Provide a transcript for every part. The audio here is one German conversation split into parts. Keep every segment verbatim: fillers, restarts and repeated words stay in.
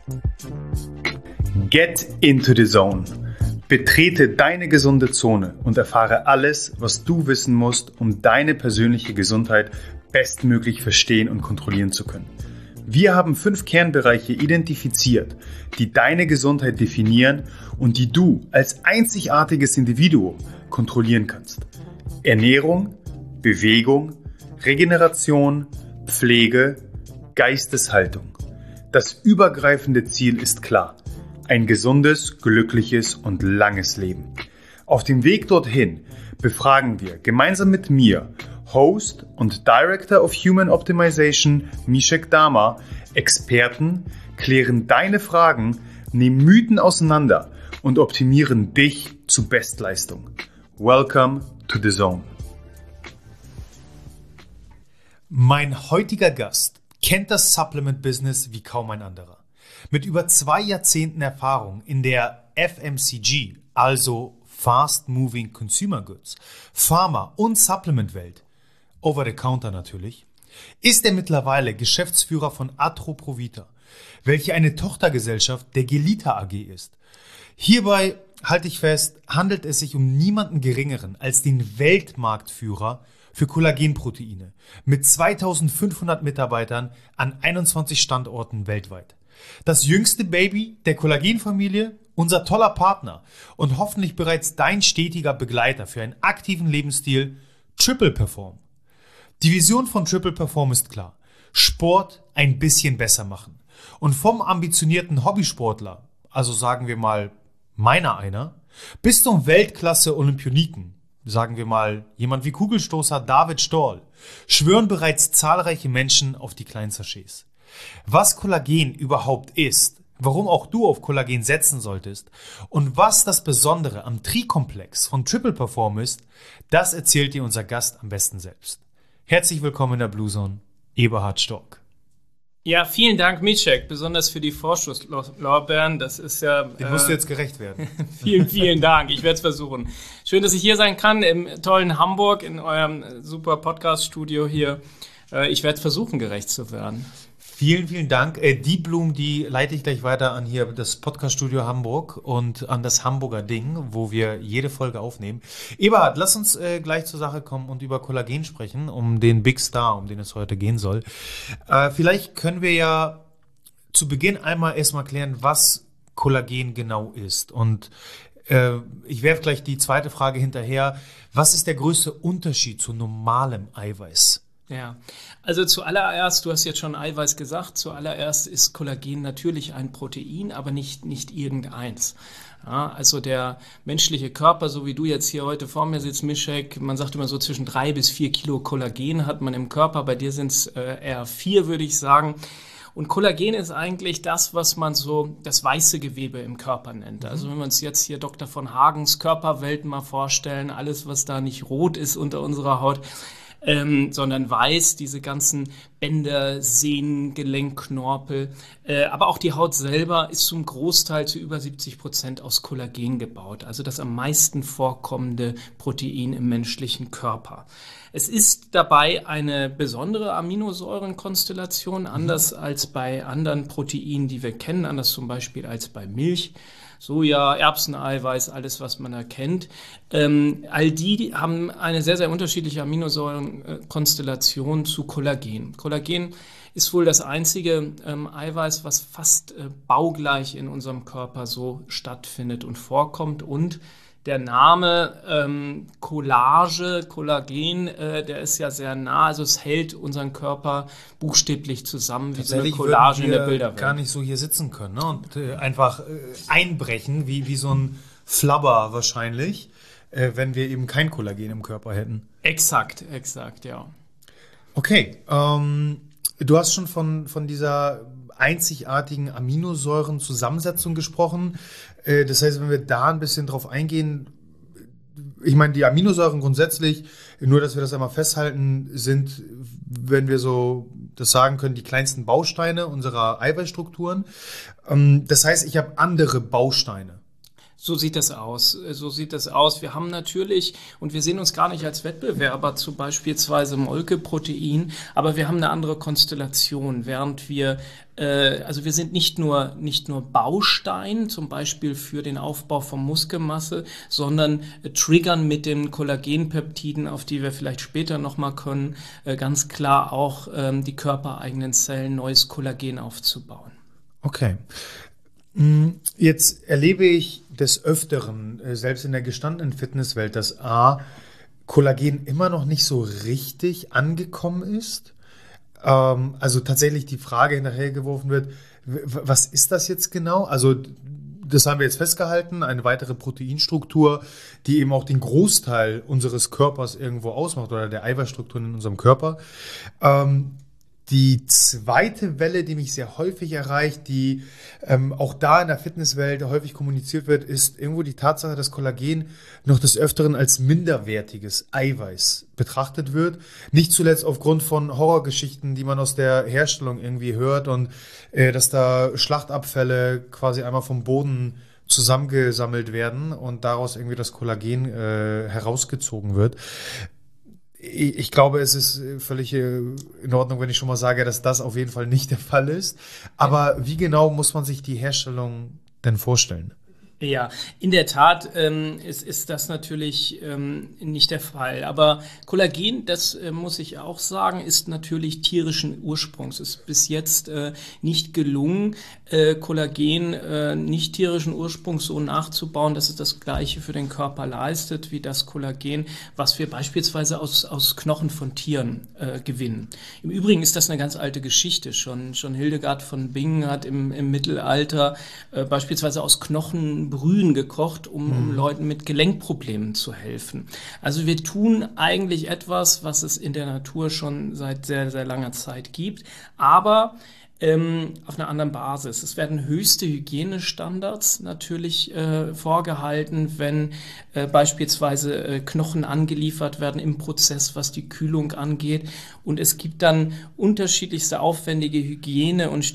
Get into the zone. Betrete deine gesunde Zone und erfahre alles, was du wissen musst, um deine persönliche Gesundheit bestmöglich verstehen und kontrollieren zu können. Wir haben fünf Kernbereiche identifiziert, die deine Gesundheit definieren und die du als einzigartiges Individuum kontrollieren kannst. Ernährung, Bewegung, Regeneration, Pflege, Geisteshaltung. Das übergreifende Ziel ist klar: ein gesundes, glückliches und langes Leben. Auf dem Weg dorthin befragen wir gemeinsam mit mir, Host und Director of Human Optimization Mishek Dama, Experten, klären deine Fragen, nehmen Mythen auseinander und optimieren dich zu Bestleistung. Welcome to the Zone. Mein heutiger Gast kennt das Supplement-Business wie kaum ein anderer. Mit über zwei Jahrzehnten Erfahrung in der F M C G, also Fast Moving Consumer Goods, Pharma- und Supplement-Welt, over the counter natürlich, ist er mittlerweile Geschäftsführer von Atroprovita, welche eine Tochtergesellschaft der Gelita A G ist. Hierbei, halte ich fest, handelt es sich um niemanden Geringeren als den Weltmarktführer für Kollagenproteine mit zweitausendfünfhundert Mitarbeitern an einundzwanzig Standorten weltweit. Das jüngste Baby der Kollagenfamilie, unser toller Partner und hoffentlich bereits dein stetiger Begleiter für einen aktiven Lebensstil, Triple Perform. Die Vision von Triple Perform ist klar: Sport ein bisschen besser machen. Und vom ambitionierten Hobbysportler, also sagen wir mal meiner einer, bis zum Weltklasse-Olympioniken, sagen wir mal jemand wie Kugelstoßer David Storl, schwören bereits zahlreiche Menschen auf die Klein-Sachets. Was Kollagen überhaupt ist, warum auch du auf Kollagen setzen solltest und was das Besondere am Tri-Komplex von Triple Perform ist, das erzählt dir unser Gast am besten selbst. Herzlich willkommen in der Blue Zone, Eberhard Storck. Ja, vielen Dank, Mishek, besonders für die Vorschusslorbeeren. Das ist ja... Dem musst äh, du jetzt gerecht werden. vielen, vielen Dank. Ich werde es versuchen. Schön, dass ich hier sein kann im tollen Hamburg, in eurem super Podcast-Studio hier. Äh, ich werde versuchen, gerecht zu werden. Vielen, vielen Dank. Äh, die Blumen, die leite ich gleich weiter an hier das Podcast-Studio Hamburg und an das Hamburger Ding, wo wir jede Folge aufnehmen. Eberhard, lass uns äh, gleich zur Sache kommen und über Kollagen sprechen, um den Big Star, um den es heute gehen soll. Äh, vielleicht können wir ja zu Beginn einmal erstmal klären, was Kollagen genau ist. Und äh, ich werfe gleich die zweite Frage hinterher. Was ist der größte Unterschied zu normalem Eiweiß? Ja, also zuallererst, du hast jetzt schon Eiweiß gesagt, zuallererst ist Kollagen natürlich ein Protein, aber nicht, nicht irgendeins. Ja, also der menschliche Körper, so wie du jetzt hier heute vor mir sitzt, Mishek, man sagt immer so zwischen drei bis vier Kilo Kollagen hat man im Körper, bei dir sind es äh, eher vier, würde ich sagen. Und Kollagen ist eigentlich das, was man so das weiße Gewebe im Körper nennt. Also wenn wir uns jetzt hier Doktor von Hagens Körperwelt mal vorstellen, alles, was da nicht rot ist unter unserer Haut, Ähm, sondern weiß, diese ganzen Bänder, Sehnen, Gelenk, Knorpel. Äh, aber auch die Haut selber ist zum Großteil zu über siebzig Prozent aus Kollagen gebaut. Also das am meisten vorkommende Protein im menschlichen Körper. Es ist dabei eine besondere Aminosäurenkonstellation, anders als bei anderen Proteinen, die wir kennen, anders zum Beispiel als bei Milch. Soja, Erbseneiweiß, alles, was man erkennt. Ähm, all die haben eine sehr, sehr unterschiedliche Aminosäurenkonstellation zu Kollagen. Kollagen ist wohl das einzige ähm, Eiweiß, was fast äh, baugleich in unserem Körper so stattfindet und vorkommt. Und der Name ähm, Collage, Kollagen, äh, der ist ja sehr nah, also es hält unseren Körper buchstäblich zusammen, wie so eine Collage in der Bilderwelt. Gar nicht so hier sitzen können, ne? Und äh, einfach äh, einbrechen, wie, wie so ein Flabber wahrscheinlich, äh, wenn wir eben kein Kollagen im Körper hätten. Exakt, exakt, ja. Okay, ähm, du hast schon von, von dieser einzigartigen Aminosäurenzusammensetzung gesprochen. Das heißt, wenn wir da ein bisschen drauf eingehen, ich meine, die Aminosäuren grundsätzlich, nur dass wir das einmal festhalten, sind, wenn wir so das sagen können, die kleinsten Bausteine unserer Eiweißstrukturen. Das heißt, ich habe andere Bausteine. So sieht das aus. So sieht das aus. Wir haben natürlich, und wir sehen uns gar nicht als Wettbewerber zu beispielsweise Molkeprotein, aber wir haben eine andere Konstellation, während wir, äh, also wir sind nicht nur, nicht nur Baustein, zum Beispiel für den Aufbau von Muskelmasse, sondern äh, triggern mit den Kollagenpeptiden, auf die wir vielleicht später nochmal können, äh, ganz klar auch ähm, die körpereigenen Zellen, neues Kollagen aufzubauen. Okay. Jetzt erlebe ich des Öfteren, selbst in der gestandenen Fitnesswelt, dass A, Kollagen immer noch nicht so richtig angekommen ist. Ähm, also tatsächlich die Frage hinterhergeworfen wird, was ist das jetzt genau? Also das haben wir jetzt festgehalten, eine weitere Proteinstruktur, die eben auch den Großteil unseres Körpers irgendwo ausmacht oder der Eiweißstrukturen in unserem Körper. Ähm, Die zweite Welle, die mich sehr häufig erreicht, die ähm, auch da in der Fitnesswelt häufig kommuniziert wird, ist irgendwo die Tatsache, dass Kollagen noch des Öfteren als minderwertiges Eiweiß betrachtet wird. Nicht zuletzt aufgrund von Horrorgeschichten, die man aus der Herstellung irgendwie hört und äh, dass da Schlachtabfälle quasi einmal vom Boden zusammengesammelt werden und daraus irgendwie das Kollagen äh, herausgezogen wird. Ich glaube, es ist völlig in Ordnung, wenn ich schon mal sage, dass das auf jeden Fall nicht der Fall ist. Aber wie genau muss man sich die Herstellung denn vorstellen? Ja, in der Tat ähm, ist, ist das natürlich ähm, nicht der Fall. Aber Kollagen, das äh, muss ich auch sagen, ist natürlich tierischen Ursprungs. Es ist bis jetzt äh, nicht gelungen, äh, Kollagen äh, nicht tierischen Ursprungs so nachzubauen, dass es das Gleiche für den Körper leistet, wie das Kollagen, was wir beispielsweise aus, aus Knochen von Tieren äh, gewinnen. Im Übrigen ist das eine ganz alte Geschichte. Schon, schon Hildegard von Bingen hat im, im Mittelalter äh, beispielsweise aus Knochen Brühen gekocht, um, um Leuten mit Gelenkproblemen zu helfen. Also wir tun eigentlich etwas, was es in der Natur schon seit sehr, sehr langer Zeit gibt, aber ähm, auf einer anderen Basis. Es werden höchste Hygienestandards natürlich äh, vorgehalten, wenn äh, beispielsweise äh, Knochen angeliefert werden im Prozess, was die Kühlung angeht. Und es gibt dann unterschiedlichste aufwendige Hygiene- und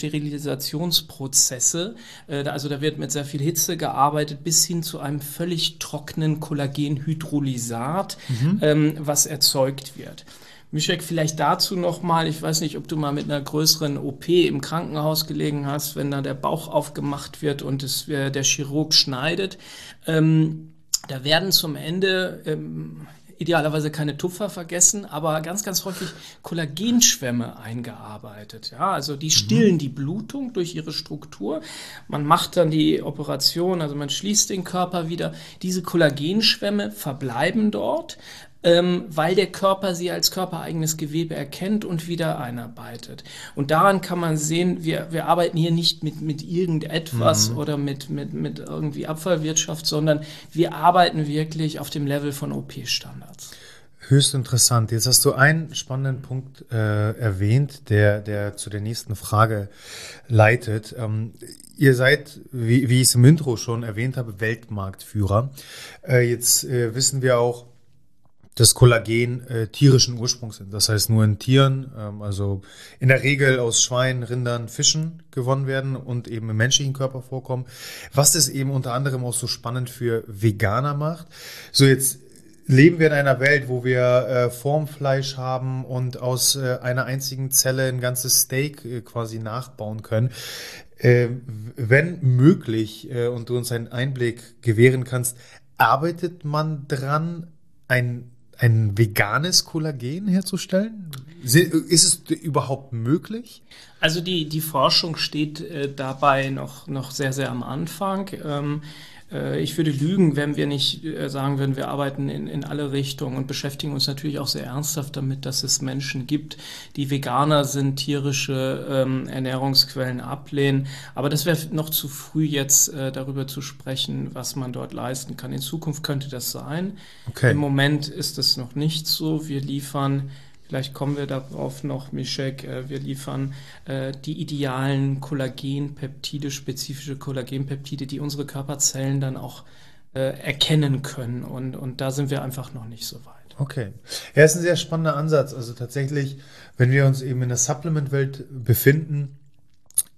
Sterilisationsprozesse. Äh, also da wird mit sehr viel Hitze gearbeitet, bis hin zu einem völlig trockenen Kollagenhydrolysat, mhm. ähm, was erzeugt wird. Mischek, vielleicht dazu nochmal, ich weiß nicht, ob du mal mit einer größeren O P im Krankenhaus gelegen hast, wenn da der Bauch aufgemacht wird und es, äh, der Chirurg schneidet. Ähm, da werden zum Ende ähm, idealerweise keine Tupfer vergessen, aber ganz, ganz häufig Kollagenschwämme eingearbeitet. Ja, also die stillen mhm. die Blutung durch ihre Struktur. Man macht dann die Operation, also man schließt den Körper wieder. Diese Kollagenschwämme verbleiben dort, Ähm, weil der Körper sie als körpereigenes Gewebe erkennt und wieder einarbeitet. Und daran kann man sehen, wir, wir arbeiten hier nicht mit, mit irgendetwas mhm. oder mit, mit, mit irgendwie Abfallwirtschaft, sondern wir arbeiten wirklich auf dem Level von O P-Standards. Höchst interessant. Jetzt hast du einen spannenden Punkt äh, erwähnt, der, der zu der nächsten Frage leitet. Ähm, ihr seid, wie, wie ich es im Intro schon erwähnt habe, Weltmarktführer. Äh, jetzt äh, wissen wir auch, dass Kollagen äh, tierischen Ursprungs sind. Das heißt nur in Tieren, ähm, also in der Regel aus Schweinen, Rindern, Fischen gewonnen werden und eben im menschlichen Körper vorkommen. Was es eben unter anderem auch so spannend für Veganer macht. So, jetzt leben wir in einer Welt, wo wir äh, Formfleisch haben und aus äh, einer einzigen Zelle ein ganzes Steak äh, quasi nachbauen können. Äh, wenn möglich, äh, und du uns einen Einblick gewähren kannst, arbeitet man dran, ein ein veganes Kollagen herzustellen? Ist es überhaupt möglich? Also die, die Forschung steht äh, dabei noch, noch sehr, sehr am Anfang. Ähm, äh, ich würde lügen, wenn wir nicht äh, sagen würden, wir arbeiten in, in alle Richtungen und beschäftigen uns natürlich auch sehr ernsthaft damit, dass es Menschen gibt, die Veganer sind, tierische ähm, Ernährungsquellen ablehnen. Aber das wäre noch zu früh, jetzt äh, darüber zu sprechen, was man dort leisten kann. In Zukunft könnte das sein. Okay. Im Moment ist es noch nicht so. Wir liefern, vielleicht kommen wir darauf noch, Mischek, äh, wir liefern äh, die idealen Kollagenpeptide, spezifische Kollagenpeptide, die unsere Körperzellen dann auch äh, erkennen können. Und, und da sind wir einfach noch nicht so weit. Okay. Ja, ist ein sehr spannender Ansatz. Also tatsächlich, wenn wir uns eben in der Supplement-Welt befinden,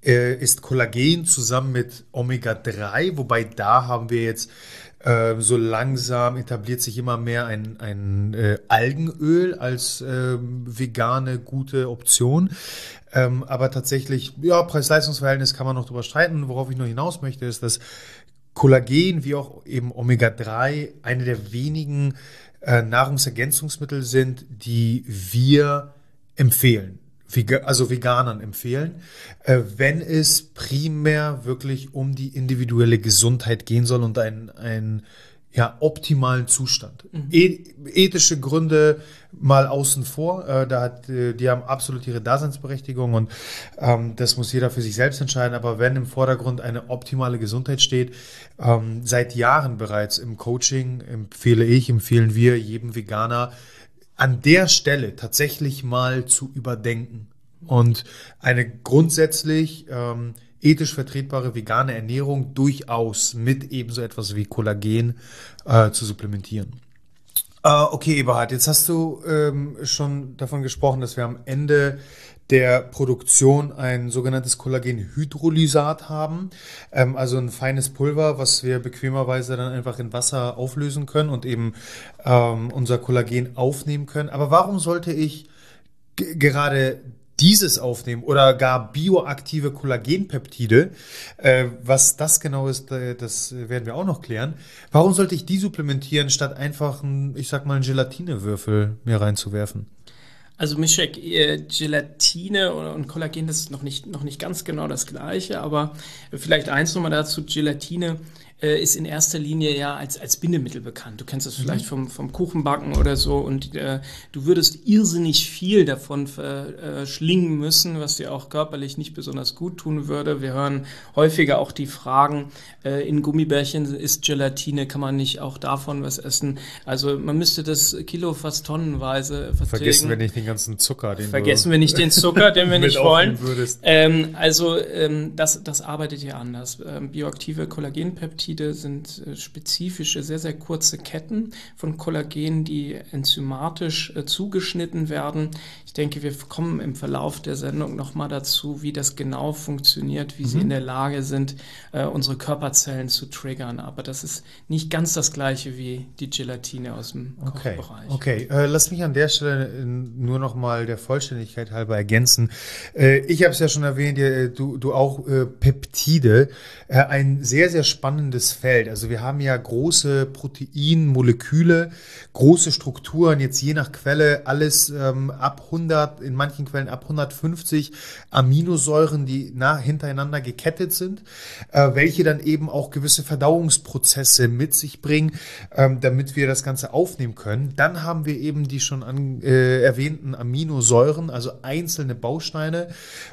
äh, ist Kollagen zusammen mit Omega drei, wobei da haben wir jetzt äh, so langsam etabliert sich immer mehr ein, ein äh, Algenöl als äh, vegane gute Option. Ähm, aber tatsächlich, ja, Preis-Leistungs-Verhältnis kann man noch drüber streiten. Worauf ich noch hinaus möchte, ist, dass Kollagen wie auch eben Omega drei eine der wenigen äh, Nahrungsergänzungsmittel sind, die wir empfehlen. Also Veganern empfehlen, äh, wenn es primär wirklich um die individuelle Gesundheit gehen soll und einen, einen ja, optimalen Zustand. Mhm. E- ethische Gründe mal außen vor, äh, da hat, äh, die haben absolut ihre Daseinsberechtigung und ähm, das muss jeder für sich selbst entscheiden, aber wenn im Vordergrund eine optimale Gesundheit steht, ähm, seit Jahren bereits im Coaching empfehle ich, empfehlen wir jedem Veganer, an der Stelle tatsächlich mal zu überdenken und eine grundsätzlich ähm, ethisch vertretbare vegane Ernährung durchaus mit ebenso etwas wie Kollagen äh, zu supplementieren. Äh, okay, Eberhard, jetzt hast du ähm, schon davon gesprochen, dass wir am Ende der Produktion ein sogenanntes Kollagenhydrolysat haben, ähm, also ein feines Pulver, was wir bequemerweise dann einfach in Wasser auflösen können und eben ähm, unser Kollagen aufnehmen können. Aber warum sollte ich g- gerade dieses aufnehmen oder gar bioaktive Kollagenpeptide? Äh, was das genau ist, äh, das werden wir auch noch klären. Warum sollte ich die supplementieren, statt einfach, ein, ich sag mal, einen Gelatinewürfel mir reinzuwerfen? Also Mischek, äh, Gelatine und, und Kollagen, das ist noch nicht, noch nicht ganz genau das Gleiche, aber vielleicht eins nochmal dazu, Gelatine äh, ist in erster Linie ja als, als Bindemittel bekannt. Du kennst das vielleicht vom, vom Kuchenbacken oder so und äh, du würdest irrsinnig viel davon verschlingen müssen, was dir auch körperlich nicht besonders gut tun würde. Wir hören häufiger auch die Fragen, äh, in Gummibärchen ist Gelatine, kann man nicht auch davon was essen? Also man müsste das Kilo fast tonnenweise verträgen. Vergessen wir nicht den ganzen Zucker, den Vergessen wir nicht den Zucker, den wir nicht wollen. Würdest. Ähm, also ähm, das, das arbeitet hier anders. Ähm, bioaktive Kollagenpeptide sind äh, spezifische, sehr, sehr kurze Ketten von Kollagen, die enzymatisch äh, zugeschnitten werden. Ich denke, wir kommen im Verlauf der Sendung nochmal dazu, wie das genau funktioniert, wie mhm. sie in der Lage sind, äh, unsere Körperzellen zu triggern. Aber das ist nicht ganz das Gleiche wie die Gelatine aus dem okay. Kochbereich. Okay, äh, lass mich an der Stelle nur noch mal der Vollständigkeit halber ergänzen. Äh, ich habe es ja schon erwähnt, äh, du, du auch äh, Peptide, äh, ein sehr, sehr spannendes Feld. Also wir haben ja große Proteinmoleküle, große Strukturen, jetzt je nach Quelle alles ähm, ab hundert, in manchen Quellen ab hundertfünfzig Aminosäuren, die nah, hintereinander gekettet sind, äh, welche dann eben auch gewisse Verdauungsprozesse mit sich bringen, ähm, damit wir das Ganze aufnehmen können. Dann haben wir eben die schon an, äh, erwähnten Aminosäuren, also einzelne Bausteine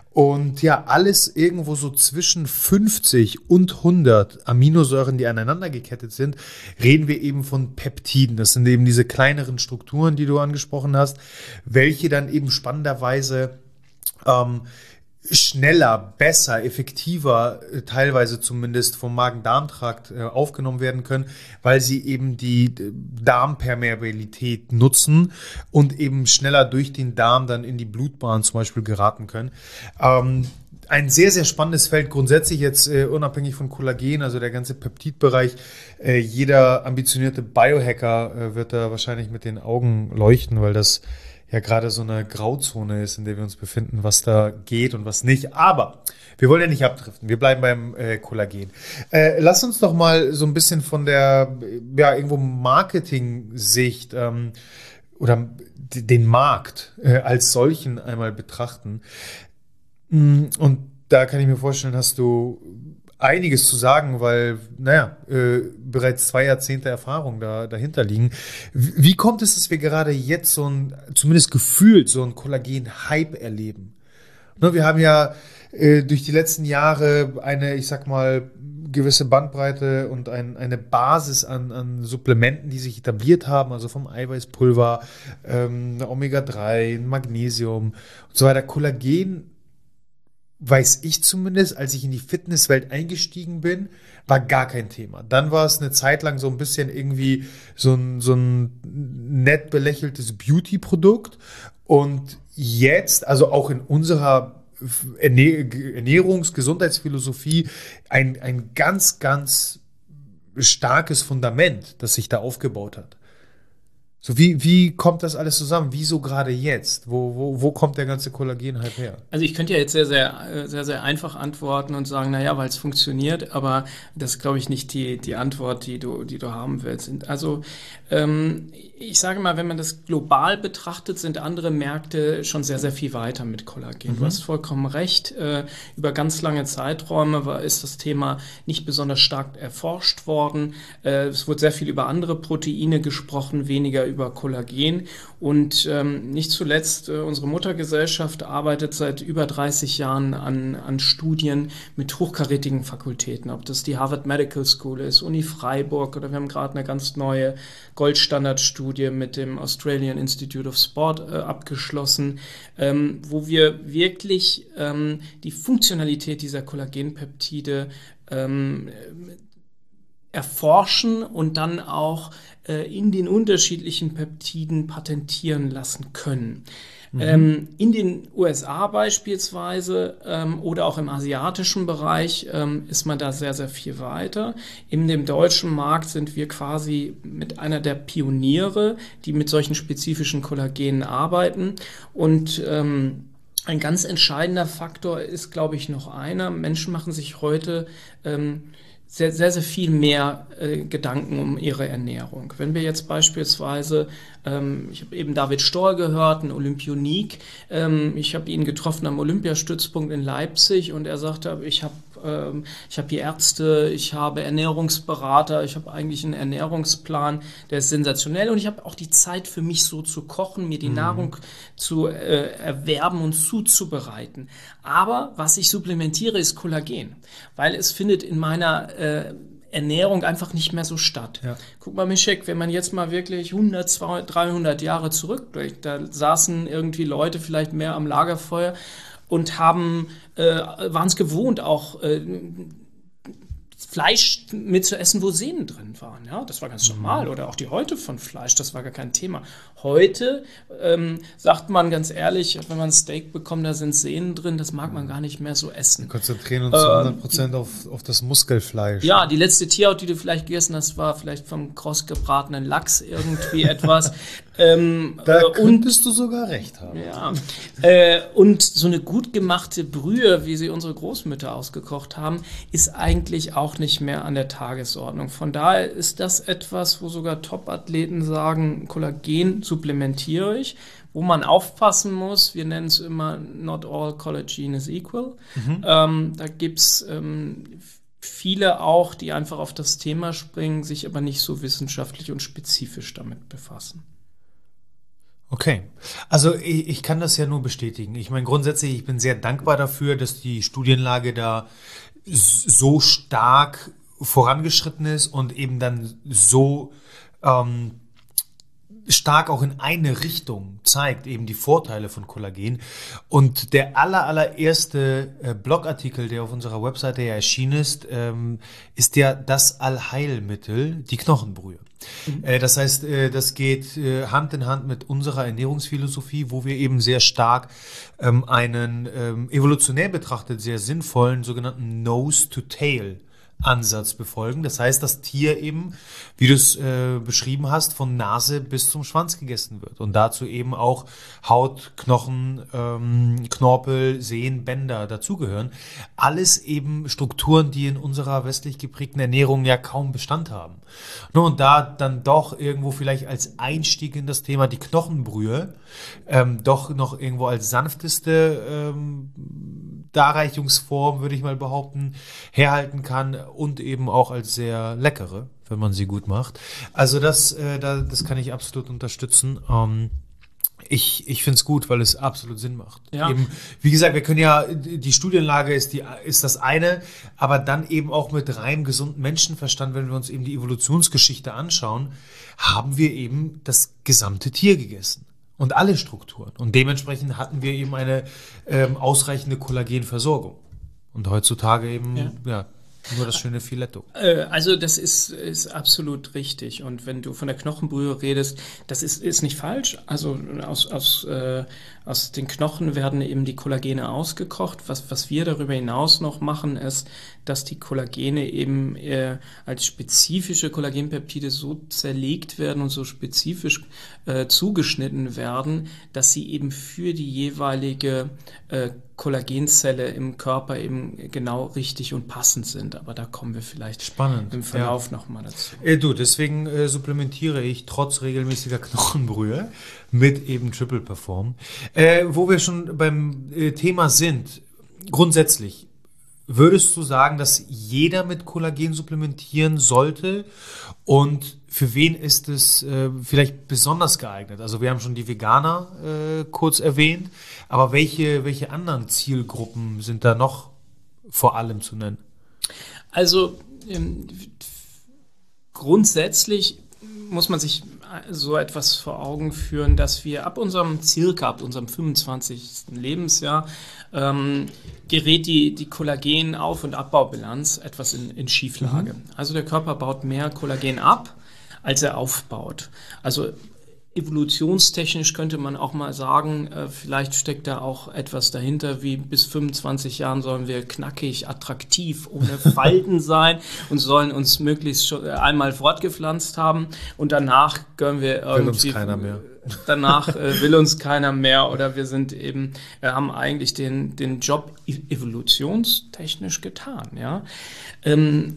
und ja, alles irgendwo so zwischen fünfzig und hundert Aminosäuren, die aneinander gekettet sind, reden wir eben von Peptiden. Das sind eben diese kleineren Strukturen, die du angesprochen hast, welche dann eben spannenderweise ähm, schneller, besser, effektiver, teilweise zumindest vom Magen-Darm-Trakt äh, aufgenommen werden können, weil sie eben die Darmpermeabilität nutzen und eben schneller durch den Darm dann in die Blutbahn zum Beispiel geraten können. Ähm, ein sehr, sehr spannendes Feld, grundsätzlich jetzt äh, unabhängig von Kollagen, also der ganze Peptidbereich. Äh, jeder ambitionierte Biohacker äh, wird da wahrscheinlich mit den Augen leuchten, weil das ja gerade so eine Grauzone ist, in der wir uns befinden, was da geht und was nicht. Aber wir wollen ja nicht abdriften. Wir bleiben beim äh, Kollagen. Äh, lass uns doch mal so ein bisschen von der, ja, irgendwo Marketing-Sicht ähm, oder d- den Markt äh, als solchen einmal betrachten. Und da kann ich mir vorstellen, hast du einiges zu sagen, weil, naja, äh, bereits zwei Jahrzehnte Erfahrung da, dahinter liegen. Wie, wie kommt es, dass wir gerade jetzt so ein, zumindest gefühlt, so ein Kollagen-Hype erleben? Ne, wir haben ja äh, durch die letzten Jahre eine, ich sag mal, gewisse Bandbreite und ein, eine Basis an, an Supplementen, die sich etabliert haben, also vom Eiweißpulver, ähm, Omega drei, Magnesium und so weiter. Kollagen, weiß ich zumindest, als ich in die Fitnesswelt eingestiegen bin, war gar kein Thema. Dann war es eine Zeit lang so ein bisschen irgendwie so ein, so ein nett belächeltes Beauty-Produkt. Und jetzt, also auch in unserer Ernährungs-, Gesundheitsphilosophie ein, ein ganz, ganz starkes Fundament, das sich da aufgebaut hat. So, wie, wie kommt das alles zusammen? Wieso gerade jetzt? Wo, wo, wo kommt der ganze Kollagen-Hype her? Also ich könnte ja jetzt sehr, sehr, sehr, sehr einfach antworten und sagen, naja, weil es funktioniert, aber das ist, glaube ich, nicht die, die Antwort, die du, die du haben willst. Also ähm, ich sage mal, wenn man das global betrachtet, sind andere Märkte schon sehr, sehr viel weiter mit Kollagen. Mhm. Du hast vollkommen recht. Äh, über ganz lange Zeiträume war, ist das Thema nicht besonders stark erforscht worden. Äh, es wurde sehr viel über andere Proteine gesprochen, weniger über Kollagen. Und ähm, nicht zuletzt, äh, unsere Muttergesellschaft arbeitet seit über dreißig Jahren an, an Studien mit hochkarätigen Fakultäten, ob das die Harvard Medical School ist, Uni Freiburg, oder wir haben gerade eine ganz neue Goldstandardstudie mit dem Australian Institute of Sport äh, abgeschlossen, ähm, wo wir wirklich ähm, die Funktionalität dieser Kollagenpeptide ähm, erforschen und dann auch äh, in den unterschiedlichen Peptiden patentieren lassen können. Mhm. Ähm, in den U S A beispielsweise ähm, oder auch im asiatischen Bereich ähm, ist man da sehr, sehr viel weiter. In dem deutschen Markt sind wir quasi mit einer der Pioniere, die mit solchen spezifischen Kollagenen arbeiten. Und ähm, ein ganz entscheidender Faktor ist, glaube ich, noch einer. Menschen machen sich heute ähm, sehr, sehr, sehr viel mehr äh, Gedanken um ihre Ernährung. Wenn wir jetzt beispielsweise, ähm, ich habe eben David Storr gehört, ein Olympionik, ähm, ich habe ihn getroffen am Olympiastützpunkt in Leipzig und er sagte, ich habe ähm, ich habe hier Ärzte, ich habe Ernährungsberater, ich habe eigentlich einen Ernährungsplan, der ist sensationell und ich habe auch die Zeit für mich so zu kochen, mir die mhm. Nahrung zu äh, erwerben und zuzubereiten. Aber was ich supplementiere, ist Kollagen, weil es findet in meiner äh, Ernährung einfach nicht mehr so statt. Ja. Guck mal, Mischek, wenn man jetzt mal wirklich hundert, zweihundert, dreihundert Jahre zurückblickt, da saßen irgendwie Leute vielleicht mehr am Lagerfeuer und haben äh, waren es gewohnt, auch äh, Fleisch mit zu essen, wo Sehnen drin waren. Ja, das war ganz mhm. normal. Oder auch die Häute von Fleisch, das war gar kein Thema. Heute ähm, sagt man ganz ehrlich, wenn man ein Steak bekommt, da sind Sehnen drin, das mag man gar nicht mehr so essen. Wir konzentrieren uns äh, zu hundert Prozent auf, auf das Muskelfleisch. Ja, die letzte Tierhaut, die du vielleicht gegessen hast, war vielleicht vom kross gebratenen Lachs irgendwie etwas. Ähm, da äh, könntest und, du sogar recht haben. Ja, äh, und so eine gut gemachte Brühe, wie sie unsere Großmütter ausgekocht haben, ist eigentlich auch nicht mehr an der Tagesordnung. Von daher ist das etwas, wo sogar Top-Athleten sagen, Kollagen supplementiere ich, wo man aufpassen muss, wir nennen es immer not all collagen is equal. Mhm. Ähm, da gibt es ähm, viele auch, die einfach auf das Thema springen, sich aber nicht so wissenschaftlich und spezifisch damit befassen. Okay, also ich, ich kann das ja nur bestätigen. Ich meine, grundsätzlich, ich bin sehr dankbar dafür, dass die Studienlage da so stark vorangeschritten ist und eben dann so ähm, stark auch in eine Richtung zeigt, eben die Vorteile von Kollagen. Und der aller, allererste äh, Blogartikel, der auf unserer Webseite ja erschienen ist, ähm, ist ja das Allheilmittel, die Knochenbrühe. Mhm. Äh, das heißt, äh, das geht äh, Hand in Hand mit unserer Ernährungsphilosophie, wo wir eben sehr stark ähm, einen ähm, evolutionär betrachtet sehr sinnvollen sogenannten Nose-to-Tail Ansatz befolgen. Das heißt, das Tier eben, wie du es äh, beschrieben hast, von Nase bis zum Schwanz gegessen wird. Und dazu eben auch Haut, Knochen, ähm, Knorpel, Sehnen, Bänder dazugehören. Alles eben Strukturen, die in unserer westlich geprägten Ernährung ja kaum Bestand haben. Und da dann doch irgendwo vielleicht als Einstieg in das Thema die Knochenbrühe ähm, doch noch irgendwo als sanfteste ähm, Darreichungsform, würde ich mal behaupten, herhalten kann und eben auch als sehr leckere, wenn man sie gut macht. Also das, äh, das kann ich absolut unterstützen. Ähm, ich ich finde es gut, weil es absolut Sinn macht. Ja. Eben, wie gesagt, wir können ja, die Studienlage ist, die, ist das eine, aber dann eben auch mit rein gesundem Menschenverstand, wenn wir uns eben die Evolutionsgeschichte anschauen, haben wir eben das gesamte Tier gegessen. Und alle Strukturen. Und dementsprechend hatten wir eben eine ähm, ausreichende Kollagenversorgung. Und heutzutage eben, ja, ja Nur das schöne Filetto. Also das ist, ist absolut richtig. Und wenn du von der Knochenbrühe redest, das ist, ist nicht falsch. Also aus, aus, äh, aus den Knochen werden eben die Kollagene ausgekocht. Was, was wir darüber hinaus noch machen, ist, dass die Kollagene eben äh, als spezifische Kollagenpeptide so zerlegt werden und so spezifisch äh, zugeschnitten werden, dass sie eben für die jeweilige äh, Kollagenzelle im Körper eben genau richtig und passend sind. Aber da kommen wir vielleicht Spannend, im Verlauf ja. nochmal dazu. Äh, du, deswegen äh, supplementiere ich trotz regelmäßiger Knochenbrühe mit eben Triple Perform. Äh, wo wir schon beim äh, Thema sind, grundsätzlich, würdest du sagen, dass jeder mit Kollagen supplementieren sollte? Und für wen ist es äh, vielleicht besonders geeignet? Also wir haben schon die Veganer äh, kurz erwähnt, aber welche, welche anderen Zielgruppen sind da noch vor allem zu nennen? Also ähm, grundsätzlich muss man sich so etwas vor Augen führen, dass wir ab unserem circa, ab unserem fünfundzwanzigsten Lebensjahr ähm, gerät die, die Kollagen-Auf- und Abbaubilanz etwas in, in Schieflage. Mhm. Also der Körper baut mehr Kollagen ab, als er aufbaut. Also evolutionstechnisch könnte man auch mal sagen, äh, vielleicht steckt da auch etwas dahinter, wie bis fünfundzwanzig Jahren sollen wir knackig, attraktiv, ohne Falten sein und sollen uns möglichst schon einmal fortgepflanzt haben und danach gönnen wir irgendwie... Will uns keiner mehr. Danach äh, will uns keiner mehr oder wir sind eben, wir haben eigentlich den, den Job evolutionstechnisch getan, ja. Ähm,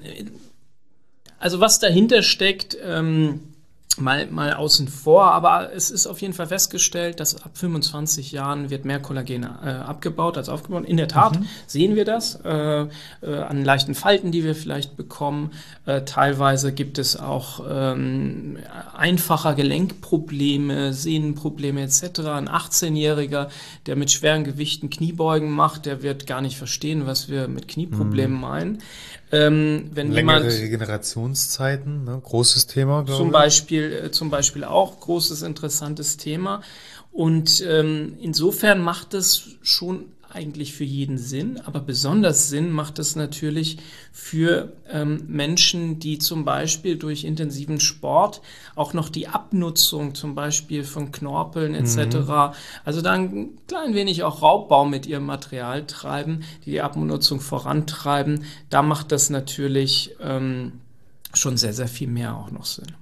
also was dahinter steckt, ähm, Mal, mal außen vor, aber es ist auf jeden Fall festgestellt, dass ab fünfundzwanzig Jahren wird mehr Kollagen äh, abgebaut als aufgebaut. In der Tat mhm. sehen wir das äh, äh, an leichten Falten, die wir vielleicht bekommen. Äh, teilweise gibt es auch ähm, einfacher Gelenkprobleme, Sehnenprobleme et cetera. Ein achtzehnjähriger, der mit schweren Gewichten Kniebeugen macht, der wird gar nicht verstehen, was wir mit Knieproblemen mhm. meinen. Ähm, wenn Längere jemand, Regenerationszeiten, ne? Großes Thema, glaube zum ich. Beispiel, äh, zum Beispiel auch großes, interessantes Thema. Und ähm, insofern macht es schon eigentlich für jeden Sinn, aber besonders Sinn macht es natürlich für ähm, Menschen, die zum Beispiel durch intensiven Sport auch noch die Abnutzung zum Beispiel von Knorpeln et cetera, mhm. also dann ein klein wenig auch Raubbau mit ihrem Material treiben, die die Abnutzung vorantreiben. Da macht das natürlich ähm, schon sehr, sehr viel mehr auch noch Sinn.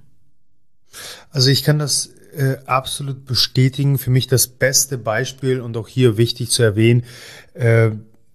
Also ich kann das äh, absolut bestätigen. Für mich das beste Beispiel und auch hier wichtig zu erwähnen, äh,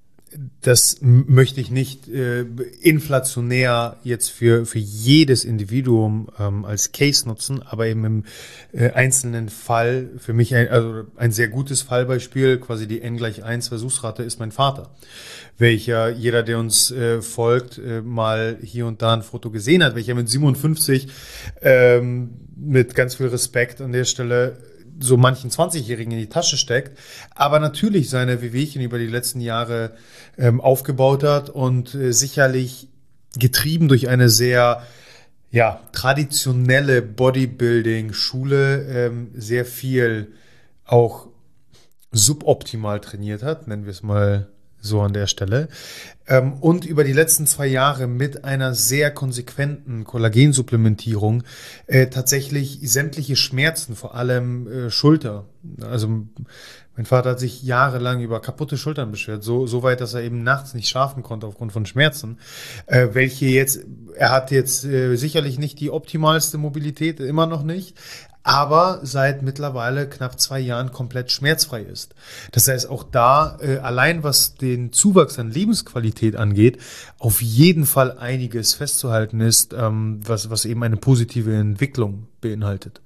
das m- möchte ich nicht äh, inflationär jetzt für, für jedes Individuum ähm, als Case nutzen, aber eben im äh, einzelnen Fall für mich ein, also ein sehr gutes Fallbeispiel, quasi die N gleich eins Versuchsrate ist mein Vater, welcher jeder, der uns äh, folgt, äh, mal hier und da ein Foto gesehen hat, welcher mit siebenundfünfzig ähm, mit ganz viel Respekt an der Stelle so manchen zwanzigjährigen in die Tasche steckt, aber natürlich seine Wehwehchen über die letzten Jahre ähm, aufgebaut hat und äh, sicherlich getrieben durch eine sehr ja, traditionelle Bodybuilding-Schule ähm, sehr viel auch suboptimal trainiert hat, nennen wir es mal so an der Stelle. Ähm, und über die letzten zwei Jahre mit einer sehr konsequenten Kollagensupplementierung äh, tatsächlich sämtliche Schmerzen, vor allem äh, Schulter. Also mein Vater hat sich jahrelang über kaputte Schultern beschwert, so, so weit, dass er eben nachts nicht schlafen konnte aufgrund von Schmerzen, äh, welche jetzt, er hat jetzt äh, sicherlich nicht die optimalste Mobilität, immer noch nicht, aber seit mittlerweile knapp zwei Jahren komplett schmerzfrei ist. Das heißt, auch da, äh, allein was den Zuwachs an Lebensqualität angeht, auf jeden Fall einiges festzuhalten ist, ähm, was, was eben eine positive Entwicklung beinhaltet.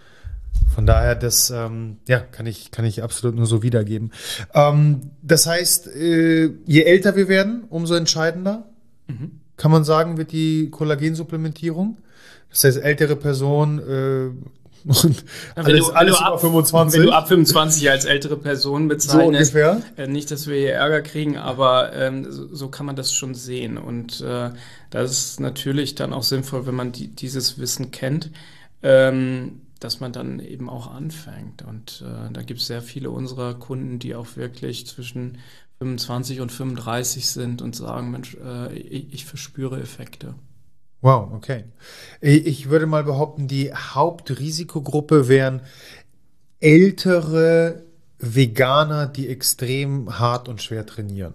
Von daher, das ähm, ja, kann ich, kann ich absolut nur so wiedergeben. Ähm, das heißt, äh, je älter wir werden, umso entscheidender, mhm. kann man sagen, wird die Kollagensupplementierung. Das heißt, ältere Person, äh, und ja, alles, du, alles ab, über fünfundzwanzig. Wenn du ab fünfundzwanzig als ältere Person bezeichnest, so ungefähr. Äh, nicht, dass wir hier Ärger kriegen, aber ähm, so, so kann man das schon sehen. Und äh, das ist natürlich dann auch sinnvoll, wenn man die, dieses Wissen kennt, ähm, dass man dann eben auch anfängt. Und äh, da gibt es sehr viele unserer Kunden, die auch wirklich zwischen fünfundzwanzig und fünfunddreißig sind und sagen, Mensch, äh, ich, ich verspüre Effekte. Wow, okay. Ich würde mal behaupten, die Hauptrisikogruppe wären ältere Veganer, die extrem hart und schwer trainieren.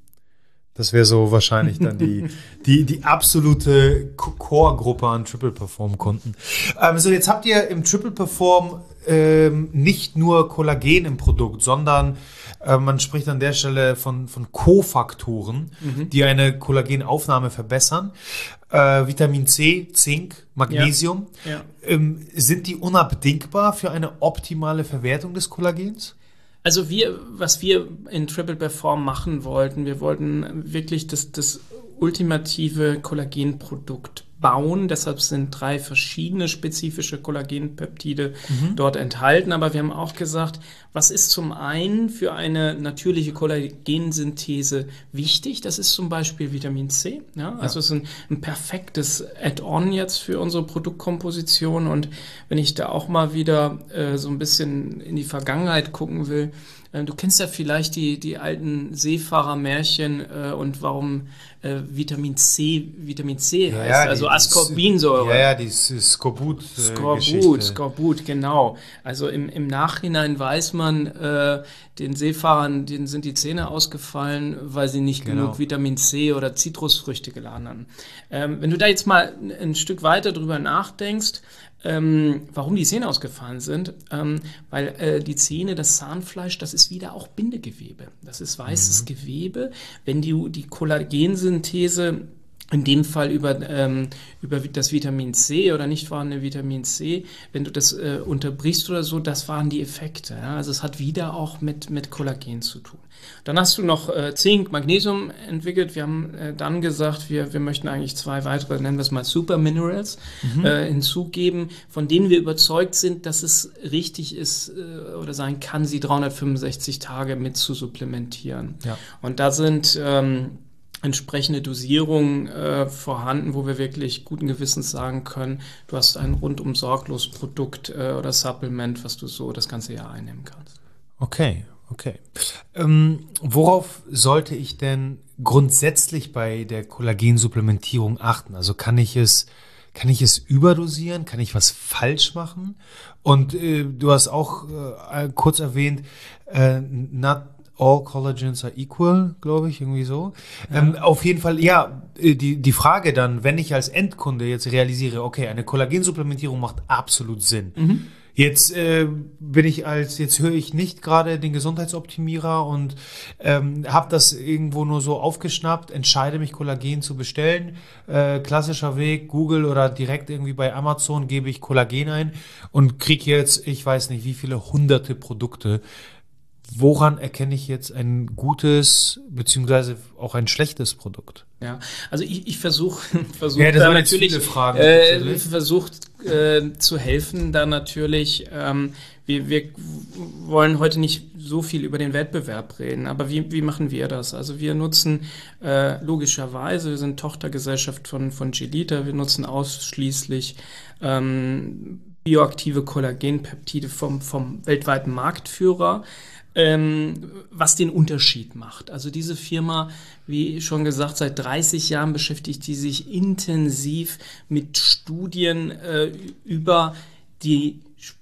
Das wäre so wahrscheinlich dann die, die, die absolute Core-Gruppe an Triple Perform-Kunden. Ähm, so, jetzt habt ihr im Triple Perform ähm, nicht nur Kollagen im Produkt, sondern äh, man spricht an der Stelle von, von Kofaktoren, mhm. die eine Kollagenaufnahme verbessern. Äh, Vitamin C, Zink, Magnesium. Ja. Ja. Ähm, sind die unabdingbar für eine optimale Verwertung des Kollagens? Also wir, was wir in Triple Perform machen wollten, wir wollten wirklich das, das ultimative Kollagenprodukt bauen. Deshalb sind drei verschiedene spezifische Kollagenpeptide mhm. dort enthalten. Aber wir haben auch gesagt, was ist zum einen für eine natürliche Kollagensynthese wichtig? Das ist zum Beispiel Vitamin C. Ja? Also es ist ein, ein perfektes Add-on jetzt für unsere Produktkomposition. Und wenn ich da auch mal wieder äh, so ein bisschen in die Vergangenheit gucken will, du kennst ja vielleicht die, die alten Seefahrermärchen äh, und warum äh, Vitamin C Vitamin C heißt, ja, also Ascorbinsäure. Ja, ja, die Skorbut. Äh, Skorbut, Skorbut, genau. Also im, im Nachhinein weiß man, äh, den Seefahrern denen sind die Zähne ausgefallen, weil sie nicht genau. genug Vitamin C oder Zitrusfrüchte geladen haben. Ähm, wenn du da jetzt mal ein Stück weiter drüber nachdenkst, Ähm, warum die Zähne ausgefallen sind, ähm, weil äh, die Zähne, das Zahnfleisch, das ist wieder auch Bindegewebe. Das ist weißes mhm. Gewebe. Wenn die, die Kollagensynthese in dem Fall über, ähm, über das Vitamin C oder nicht vorhandene Vitamin C, wenn du das äh, unterbrichst oder so, das waren die Effekte. Ja? Also es hat wieder auch mit, mit Kollagen zu tun. Dann hast du noch äh, Zink, Magnesium entwickelt. Wir haben äh, dann gesagt, wir, wir möchten eigentlich zwei weitere, nennen wir es mal Super Minerals, mhm. äh, hinzugeben, von denen wir überzeugt sind, dass es richtig ist äh, oder sein kann, sie dreihundertfünfundsechzig Tage mit zu supplementieren. Ja. Und da sind ähm, entsprechende Dosierungen äh, vorhanden, wo wir wirklich guten Gewissens sagen können, du hast ein rundum sorglos Produkt äh, oder Supplement, was du so das ganze Jahr einnehmen kannst. Okay, okay. Ähm, worauf sollte ich denn grundsätzlich bei der Kollagensupplementierung achten? Also kann ich es, kann ich es überdosieren? Kann ich was falsch machen? Und äh, du hast auch äh, kurz erwähnt, äh, not all collagens are equal, glaube ich, irgendwie so. Ja. Ähm, auf jeden Fall, ja, die, die Frage dann, wenn ich als Endkunde jetzt realisiere, okay, eine Kollagensupplementierung macht absolut Sinn. Mhm. Jetzt äh, bin ich als, jetzt höre ich nicht gerade den Gesundheitsoptimierer und ähm, habe das irgendwo nur so aufgeschnappt, entscheide mich, Kollagen zu bestellen. Äh, klassischer Weg, Google oder direkt irgendwie bei Amazon gebe ich Kollagen ein und kriege jetzt, ich weiß nicht, wie viele hunderte Produkte. Woran erkenne ich jetzt ein gutes beziehungsweise auch ein schlechtes Produkt? Ja, also ich, ich versuche versuch ja, da natürlich Fragen, äh, versucht äh, zu helfen, da natürlich ähm, wir, wir wollen heute nicht so viel über den Wettbewerb reden, aber wie, wie machen wir das? Also wir nutzen äh, logischerweise, wir sind Tochtergesellschaft von, von Gelita, wir nutzen ausschließlich ähm, bioaktive Kollagenpeptide vom, vom weltweiten Marktführer, Ähm, was den Unterschied macht. Also diese Firma, wie schon gesagt, seit dreißig Jahren beschäftigt die sich intensiv mit Studien äh, über die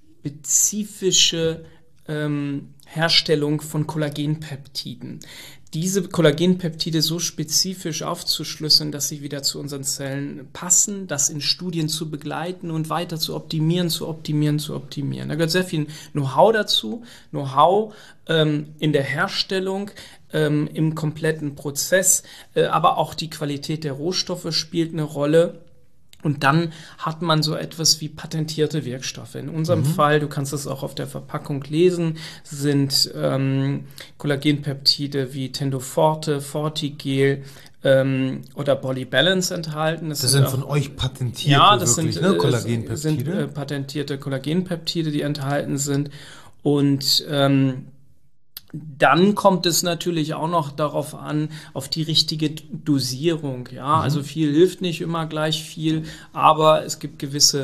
spezifische ähm, Herstellung von Kollagenpeptiden. Diese Kollagenpeptide so spezifisch aufzuschlüsseln, dass sie wieder zu unseren Zellen passen, das in Studien zu begleiten und weiter zu optimieren, zu optimieren, zu optimieren. Da gehört sehr viel Know-how dazu, Know-how ähm, in der Herstellung, ähm, im kompletten Prozess, äh, aber auch die Qualität der Rohstoffe spielt eine Rolle. Und dann hat man so etwas wie patentierte Wirkstoffe. In unserem mhm. Fall, du kannst es auch auf der Verpackung lesen, sind ähm, Kollagenpeptide wie Tendoforte, Fortigel ähm, oder Bodybalance enthalten. Das, das sind, sind auch, von euch patentierte, ja, das wirklich, sind, ne? Kollagenpeptide? sind äh, patentierte Kollagenpeptide, die enthalten sind. Und ähm, dann kommt es natürlich auch noch darauf an, auf die richtige Dosierung. Ja, mhm. Also viel hilft nicht immer gleich viel, aber es gibt gewisse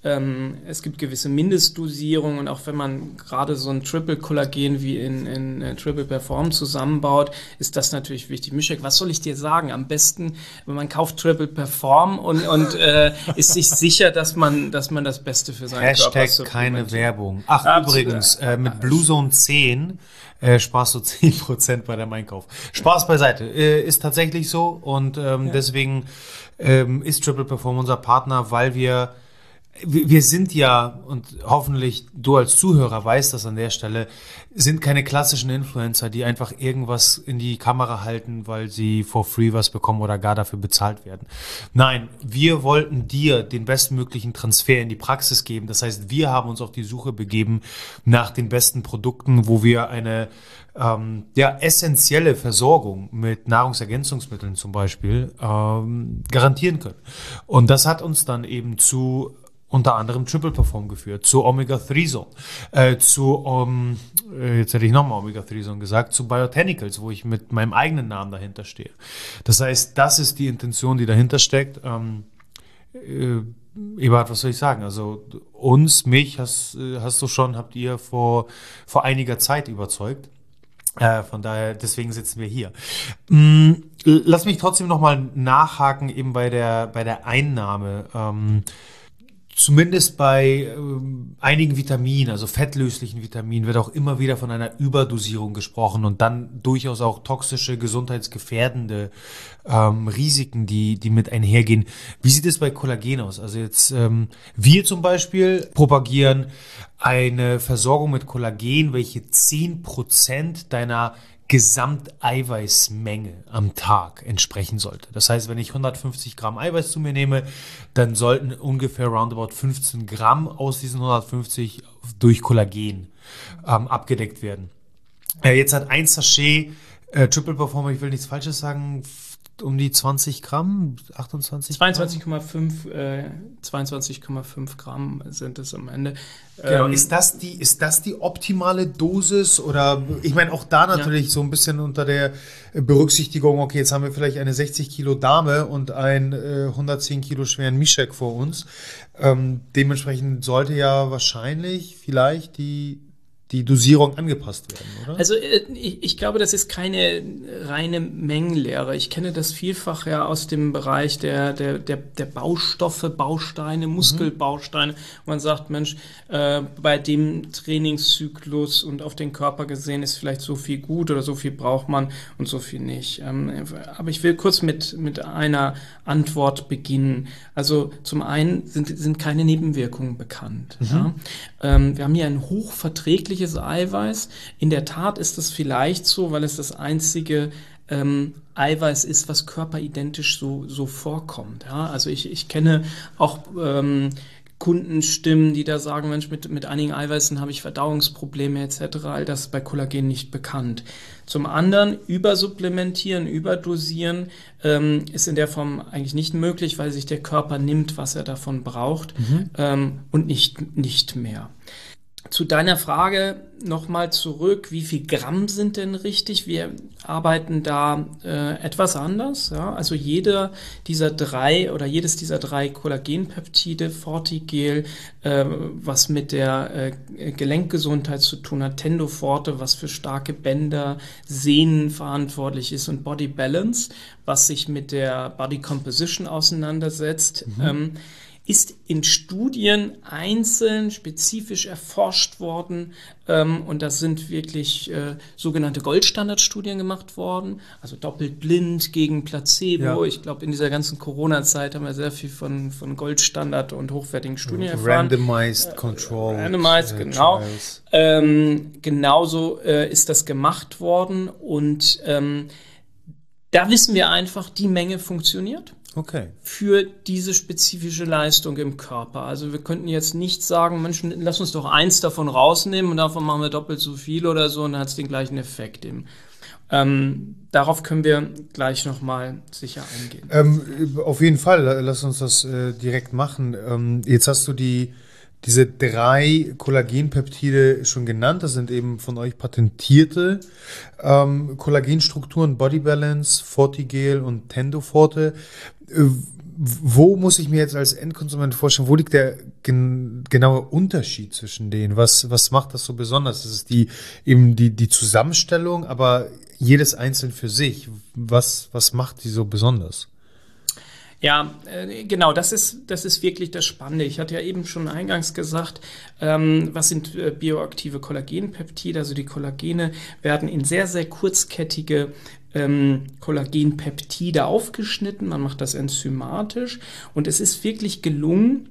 ähm, es gibt gewisse Mindestdosierungen und auch wenn man gerade so ein Triple-Kollagen wie in, in äh, Triple Perform zusammenbaut, ist das natürlich wichtig. Mischek, was soll ich dir sagen? Am besten, wenn man kauft Triple Perform und, und äh, ist sich sicher, dass man, dass man das Beste für seinen Hashtag Körper supplementiert. keine Werbung. Ach, Absolut. übrigens, äh, mit Blue Zone zehn äh, sparst du zehn Prozent bei deinem Einkauf. Spaß beiseite. Äh, ist tatsächlich so und ähm, ja. deswegen ähm, ist Triple Perform unser Partner, weil wir Wir sind ja, und hoffentlich du als Zuhörer weißt das an der Stelle, sind keine klassischen Influencer, die einfach irgendwas in die Kamera halten, weil sie for free was bekommen oder gar dafür bezahlt werden. Nein, wir wollten dir den bestmöglichen Transfer in die Praxis geben. Das heißt, wir haben uns auf die Suche begeben nach den besten Produkten, wo wir eine ähm, ja, essentielle Versorgung mit Nahrungsergänzungsmitteln zum Beispiel ähm, garantieren können. Und das hat uns dann eben zu unter anderem Triple Perform geführt, zu Omega drei Zone, äh, zu, um, jetzt hätte ich nochmal Omega drei Zone gesagt, zu Biotanicals, wo ich mit meinem eigenen Namen dahinter stehe. Das heißt, das ist die Intention, die dahinter steckt. Ähm, äh, Eberhard, was soll ich sagen? Also uns, mich, hast, hast du schon, habt ihr vor, vor einiger Zeit überzeugt. Äh, von daher, deswegen sitzen wir hier. Mm, lass mich trotzdem nochmal nachhaken, eben bei der, bei der Einnahme. Ähm, Zumindest bei ähm, einigen Vitaminen, also fettlöslichen Vitaminen, wird auch immer wieder von einer Überdosierung gesprochen und dann durchaus auch toxische, gesundheitsgefährdende ähm, Risiken, die die mit einhergehen. Wie sieht es bei Kollagen aus? Also jetzt ähm, wir zum Beispiel propagieren eine Versorgung mit Kollagen, welche zehn Prozent deiner Gesamteiweißmenge am Tag entsprechen sollte. Das heißt, wenn ich hundertfünfzig Gramm Eiweiß zu mir nehme, dann sollten ungefähr roundabout fünfzehn Gramm aus diesen hundertfünfzig durch Kollagen ähm, abgedeckt werden. Äh, jetzt hat ein Sachet äh, Triple Perform, ich will nichts Falsches sagen, um die zwanzig Gramm, achtundzwanzig zweiundzwanzig Komma fünf äh, zweiundzwanzig Komma fünf Gramm sind es am Ende. Genau. Ähm, Ist das die, ist das die optimale Dosis? Oder ich meine auch da natürlich ja. so ein bisschen unter der Berücksichtigung, okay, jetzt haben wir vielleicht eine sechzig Kilo Dame und einen äh, hundertzehn Kilo schweren Mischek vor uns. Ähm, dementsprechend sollte ja wahrscheinlich vielleicht die die Dosierung angepasst werden, oder? Also ich, ich glaube, das ist keine reine Mengenlehre. Ich kenne das vielfach ja aus dem Bereich der, der, der, der Baustoffe, Bausteine, Muskelbausteine. Mhm. Man sagt, Mensch, äh, bei dem Trainingszyklus und auf den Körper gesehen ist vielleicht so viel gut oder so viel braucht man und so viel nicht. Ähm, aber ich will kurz mit, mit einer Antwort beginnen. Also zum einen sind, sind keine Nebenwirkungen bekannt. Mhm. Ja? Ähm, wir haben hier ein hochverträgliches Eiweiß. In der Tat ist es vielleicht so, weil es das einzige ähm, Eiweiß ist, was körperidentisch so, so vorkommt. Ja? Also ich, ich kenne auch ähm, Kundenstimmen, die da sagen, Mensch, mit, mit einigen Eiweißen habe ich Verdauungsprobleme et cetera. All das ist bei Kollagen nicht bekannt. Zum anderen, übersupplementieren, überdosieren ähm, ist in der Form eigentlich nicht möglich, weil sich der Körper nimmt, was er davon braucht mhm. ähm, und nicht, nicht mehr. Zu deiner Frage nochmal zurück, wie viel Gramm sind denn richtig? Wir arbeiten da äh, etwas anders. Ja? Also jeder dieser drei oder jedes dieser drei Kollagenpeptide, Fortigel, äh, was mit der äh, Gelenkgesundheit zu tun hat, Tendoforte, was für starke Bänder, Sehnen verantwortlich ist und Body Balance, was sich mit der Body Composition auseinandersetzt, mhm. ähm, ist in Studien einzeln spezifisch erforscht worden ähm, und das sind wirklich äh, sogenannte Goldstandardstudien gemacht worden, also doppelt blind gegen Placebo. Ja. Ich glaube, in dieser ganzen Corona-Zeit haben wir sehr viel von, von Goldstandard und hochwertigen Studien erfahren. Randomized äh, Control. Randomized, äh, genau. Ähm, genauso äh, ist das gemacht worden und ähm, da wissen wir einfach, die Menge funktioniert. Okay. Für diese spezifische Leistung im Körper. Also wir könnten jetzt nicht sagen, Mensch, lass uns doch eins davon rausnehmen und davon machen wir doppelt so viel oder so und dann hat es den gleichen Effekt eben. Ähm, darauf können wir gleich nochmal sicher eingehen. Ähm, auf jeden Fall, lass uns das äh, direkt machen. Ähm, jetzt hast du die diese drei Kollagenpeptide schon genannt. Das sind eben von euch patentierte ähm, Kollagenstrukturen, Body Balance, Fortigel und Tendoforte. wo muss ich mir jetzt als Endkonsument vorstellen, wo liegt der gen- genaue Unterschied zwischen denen? Was, was macht das so besonders? Das ist die, eben die, die Zusammenstellung, aber jedes einzeln für sich. Was, was macht die so besonders? Ja, äh, genau, das ist, das ist wirklich das Spannende. Ich hatte ja eben schon eingangs gesagt, ähm, was sind äh, bioaktive Kollagenpeptide? Also die Kollagene werden in sehr, sehr kurzkettige ähm, Kollagenpeptide aufgeschnitten. Man macht das enzymatisch und es ist wirklich gelungen,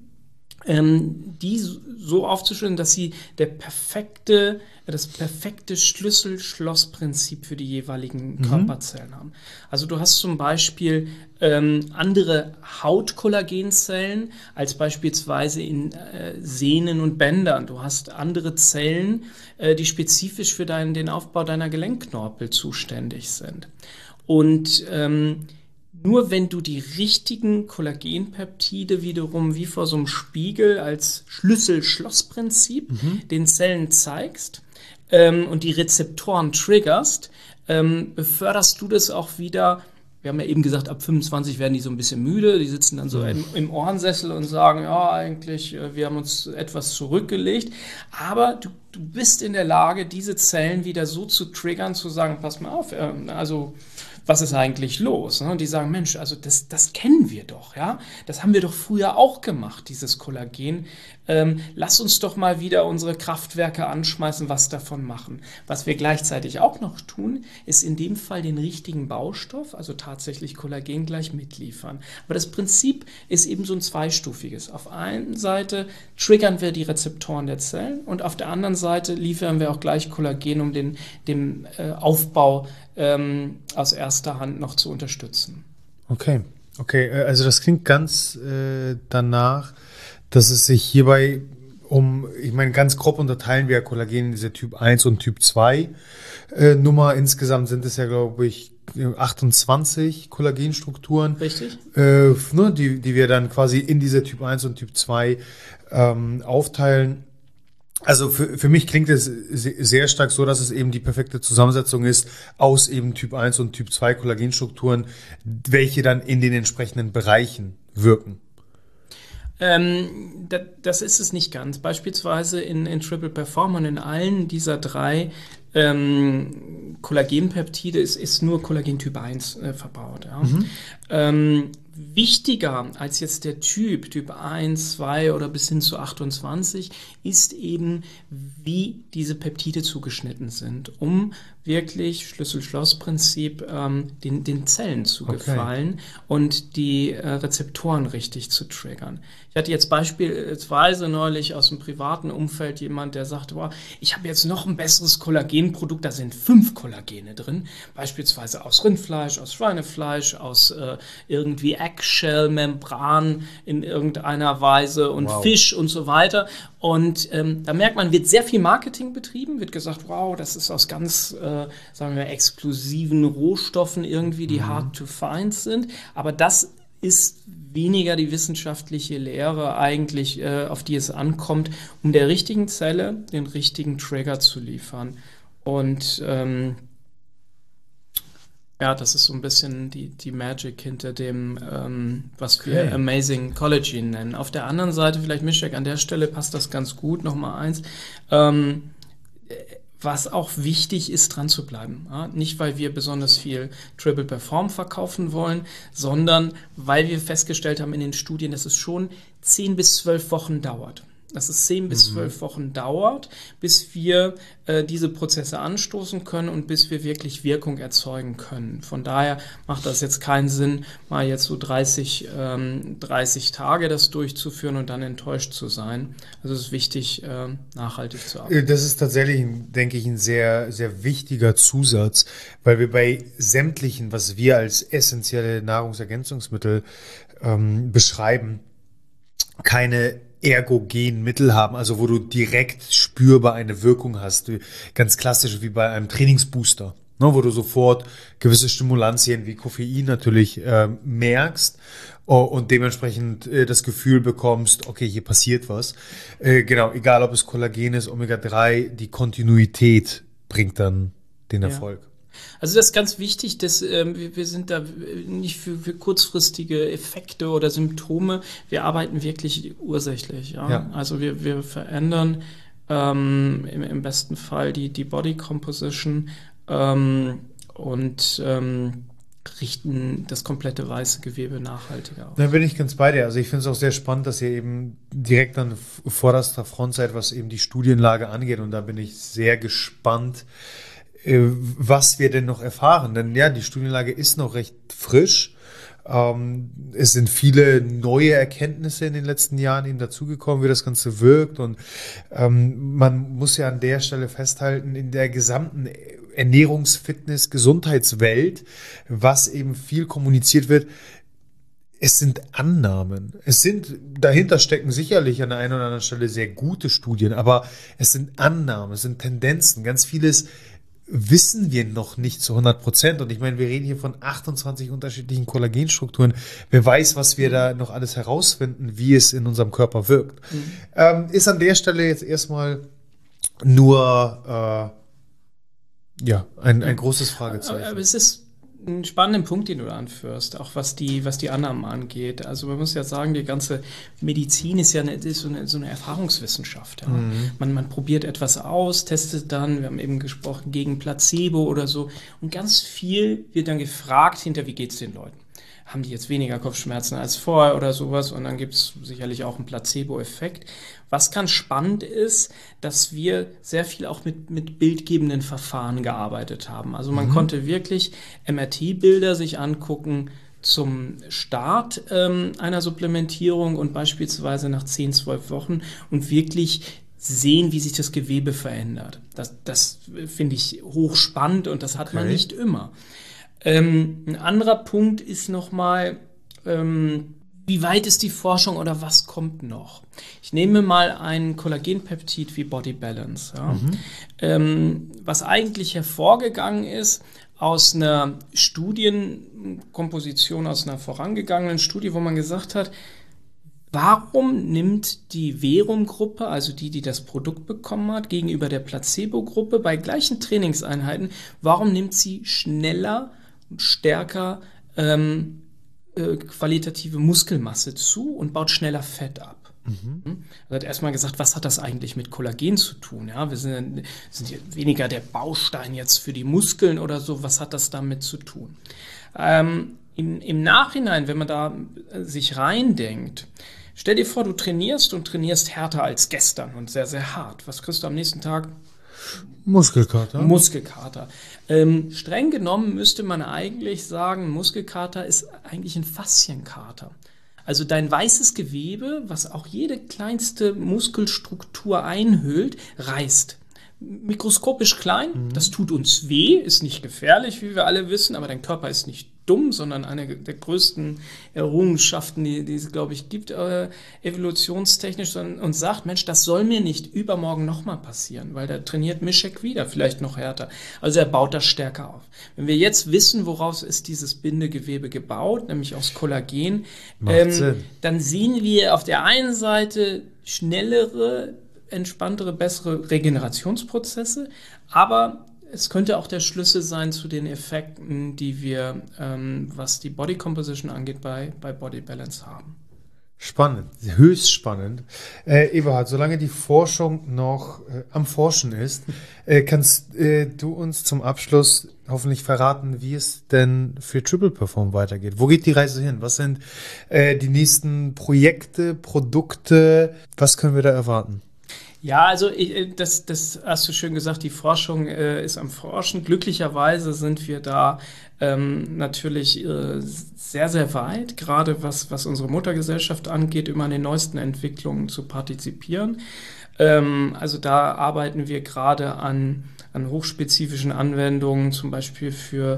ähm, die so aufzuschlüsseln, dass sie der perfekte, das perfekte Schlüssel-Schloss-Prinzip für die jeweiligen mhm. Körperzellen haben. Also du hast zum Beispiel ähm, andere Hautkollagenzellen als beispielsweise in äh, Sehnen und Bändern. Du hast andere Zellen, äh, die spezifisch für deinen, den Aufbau deiner Gelenkknorpel zuständig sind. Und ähm, nur wenn du die richtigen Kollagenpeptide wiederum wie vor so einem Spiegel als Schlüssel-Schloss-Prinzip mhm. den Zellen zeigst ähm, und die Rezeptoren triggerst, ähm, beförderst du das auch wieder. Wir haben ja eben gesagt, ab fünfundzwanzig werden die so ein bisschen müde, die sitzen dann so mhm. im, im Ohrensessel und sagen, ja, eigentlich, wir haben uns etwas zurückgelegt. Aber du, du bist in der Lage, diese Zellen wieder so zu triggern, zu sagen, pass mal auf, also was ist eigentlich los? Und die sagen, Mensch, also das, das kennen wir doch, ja, das haben wir doch früher auch gemacht, dieses Kollagen. Ähm, lass uns doch mal wieder unsere Kraftwerke anschmeißen, was davon machen. Was wir gleichzeitig auch noch tun, ist in dem Fall den richtigen Baustoff, also tatsächlich Kollagen gleich mitliefern. Aber das Prinzip ist eben so ein zweistufiges. Auf einer Seite triggern wir die Rezeptoren der Zellen und auf der anderen Seite liefern wir auch gleich Kollagen, um den, den äh, Aufbau ähm, aus erster Hand noch zu unterstützen. Okay, okay, also das klingt ganz äh, danach, dass es sich hierbei um, ich meine, ganz grob unterteilen wir Kollagen in diese Typ eins und Typ zwei äh, Nummer. Insgesamt sind es ja, glaube ich, achtundzwanzig Kollagenstrukturen. Richtig. Äh, ne, die, die wir dann quasi in diese Typ eins und Typ zwei ähm, aufteilen. Also für, für mich klingt es sehr stark so, dass es eben die perfekte Zusammensetzung ist aus eben Typ eins und Typ zwei Kollagenstrukturen, welche dann in den entsprechenden Bereichen wirken. Ähm, das, das ist es nicht ganz. Beispielsweise in, in Triple Perform und in allen dieser drei ähm, Kollagenpeptide ist, ist nur Kollagen Typ eins äh, verbaut. Ja. Mhm. Ähm, wichtiger als jetzt der Typ, Typ eins, zwei oder bis hin zu achtundzwanzig, ist eben, wie diese Peptide zugeschnitten sind, um wirklich Schlüssel-Schloss-Prinzip ähm, den, den Zellen zu okay. gefallen und die äh, Rezeptoren richtig zu triggern. Ich hatte jetzt beispielsweise neulich aus dem privaten Umfeld jemand, der sagte, wow, ich habe jetzt noch ein besseres Kollagenprodukt, da sind fünf Kollagene drin, beispielsweise aus Rindfleisch, aus Schweinefleisch, aus äh, irgendwie Eggshell-Membran in irgendeiner Weise und wow. Fisch und so weiter. Und ähm, da merkt man, wird sehr viel Marketing betrieben, wird gesagt, wow, das ist aus ganz, äh, sagen wir, exklusiven Rohstoffen irgendwie, die mhm. hard to find sind. Aber das ist weniger die wissenschaftliche Lehre eigentlich, äh, auf die es ankommt, um der richtigen Zelle den richtigen Trigger zu liefern. Und ähm, ja, das ist so ein bisschen die, die Magic hinter dem, ähm, was okay. wir Amazing Collagen nennen. Auf der anderen Seite, vielleicht Mischek, an der Stelle passt das ganz gut, nochmal eins, ähm, was auch wichtig ist, dran zu bleiben. Ja? Nicht, weil wir besonders viel Triple Perform verkaufen wollen, sondern weil wir festgestellt haben in den Studien, dass es schon zehn bis zwölf Wochen dauert. Dass es zehn bis zwölf Wochen dauert, bis wir äh, diese Prozesse anstoßen können und bis wir wirklich Wirkung erzeugen können. Von daher macht das jetzt keinen Sinn, mal jetzt so dreißig, ähm, dreißig Tage das durchzuführen und dann enttäuscht zu sein. Also es ist wichtig, äh, nachhaltig zu arbeiten. Das ist tatsächlich, denke ich, ein sehr, sehr wichtiger Zusatz, weil wir bei sämtlichen, was wir als essentielle Nahrungsergänzungsmittel ähm, beschreiben, keine ergogenen Mittel haben, also wo du direkt spürbar eine Wirkung hast. Ganz klassisch wie bei einem Trainingsbooster, ne, wo du sofort gewisse Stimulantien wie Koffein natürlich äh, merkst oh, und dementsprechend äh, das Gefühl bekommst, okay, hier passiert was. Äh, genau, egal ob es Kollagen ist, Omega drei, die Kontinuität bringt dann den Erfolg. Ja. Also das ist ganz wichtig, dass ähm, wir, wir sind da nicht für, für kurzfristige Effekte oder Symptome, wir arbeiten wirklich ursächlich. Ja? Ja. Also wir, wir verändern ähm, im, im besten Fall die, die Body Composition ähm, und ähm, richten das komplette weiße Gewebe nachhaltiger aus. Da bin ich ganz bei dir. Also ich finde es auch sehr spannend, dass ihr eben direkt an vorderster Front seid, was eben die Studienlage angeht. Und da bin ich sehr gespannt, was wir denn noch erfahren. Denn ja, die Studienlage ist noch recht frisch. Ähm, es sind viele neue Erkenntnisse in den letzten Jahren eben dazugekommen, wie das Ganze wirkt. Und ähm, man muss ja an der Stelle festhalten, in der gesamten Ernährungs-, Fitness-, Gesundheitswelt, was eben viel kommuniziert wird, es sind Annahmen. Es sind, dahinter stecken sicherlich an der einen oder anderen Stelle sehr gute Studien, aber es sind Annahmen, es sind Tendenzen. Ganz vieles wissen wir noch nicht zu hundert Prozent. Und ich meine, wir reden hier von achtundzwanzig unterschiedlichen Kollagenstrukturen. Wer weiß, was wir da noch alles herausfinden, wie es in unserem Körper wirkt. Mhm. Ähm, ist an der Stelle jetzt erstmal nur äh, ja, ein, ein großes Fragezeichen. Aber, aber es ist ein spannender Punkt, den du da anführst, auch was die, was die Annahmen angeht. Also man muss ja sagen, die ganze Medizin ist ja eine, ist so, eine, so eine Erfahrungswissenschaft. Ja. Mhm. Man, man probiert etwas aus, testet dann, wir haben eben gesprochen, gegen Placebo oder so. Und ganz viel wird dann gefragt hinter, wie geht es den Leuten? Haben die jetzt weniger Kopfschmerzen als vorher oder sowas? Und dann gibt es sicherlich auch einen Placebo-Effekt. Was ganz spannend ist, dass wir sehr viel auch mit, mit bildgebenden Verfahren gearbeitet haben. Also man mhm. konnte wirklich M R T-Bilder sich angucken zum Start ähm, einer Supplementierung und beispielsweise nach zehn, zwölf Wochen und wirklich sehen, wie sich das Gewebe verändert. Das, das finde ich hochspannend und das hat okay. man nicht immer. Ähm, ein anderer Punkt ist nochmal, ähm, wie weit ist die Forschung oder was kommt noch? Ich nehme mal ein Kollagenpeptid wie Body Balance, ja? mhm. ähm, was eigentlich hervorgegangen ist aus einer Studienkomposition, aus einer vorangegangenen Studie, wo man gesagt hat, warum nimmt die Verum-Gruppe, also die, die das Produkt bekommen hat, gegenüber der Placebo-Gruppe bei gleichen Trainingseinheiten, warum nimmt sie schneller stärker ähm, äh, qualitative Muskelmasse zu und baut schneller Fett ab. Mhm. Er hat erstmal gesagt, was hat das eigentlich mit Kollagen zu tun? Ja, wir sind, sind ja weniger der Baustein jetzt für die Muskeln oder so, was hat das damit zu tun? Ähm, in, im Nachhinein, wenn man da sich reindenkt, stell dir vor, du trainierst und trainierst härter als gestern und sehr, sehr hart. Was kriegst du am nächsten Tag? Muskelkater. Muskelkater. Ähm, streng genommen müsste man eigentlich sagen, Muskelkater ist eigentlich ein Faszienkater. Also dein weißes Gewebe, was auch jede kleinste Muskelstruktur einhüllt, reißt. Mikroskopisch klein, mhm. das tut uns weh, ist nicht gefährlich, wie wir alle wissen, aber dein Körper ist nicht dumm, sondern eine der größten Errungenschaften, die, die es, glaube ich, gibt, äh, evolutionstechnisch, und, und sagt, Mensch, das soll mir nicht übermorgen nochmal passieren, weil da trainiert Mischek wieder, vielleicht noch härter. Also er baut das stärker auf. Wenn wir jetzt wissen, woraus ist dieses Bindegewebe gebaut, nämlich aus Kollagen, ähm, dann sehen wir auf der einen Seite schnellere, entspanntere, bessere Regenerationsprozesse, aber es könnte auch der Schlüssel sein zu den Effekten, die wir, ähm, was die Body Composition angeht, bei, bei Body Balance haben. Spannend, höchst spannend. Äh, Eberhard, solange die Forschung noch äh, am Forschen ist, äh, kannst äh, du uns zum Abschluss hoffentlich verraten, wie es denn für Triple Perform weitergeht. Wo geht die Reise hin? Was sind äh, die nächsten Projekte, Produkte? Was können wir da erwarten? Ja, also ich, das, das hast du schön gesagt, die Forschung äh, ist am Forschen. Glücklicherweise sind wir da ähm, natürlich äh, sehr, sehr weit, gerade was, was unsere Muttergesellschaft angeht, immer an den neuesten Entwicklungen zu partizipieren. Ähm, also da arbeiten wir gerade an, an hochspezifischen Anwendungen, zum Beispiel für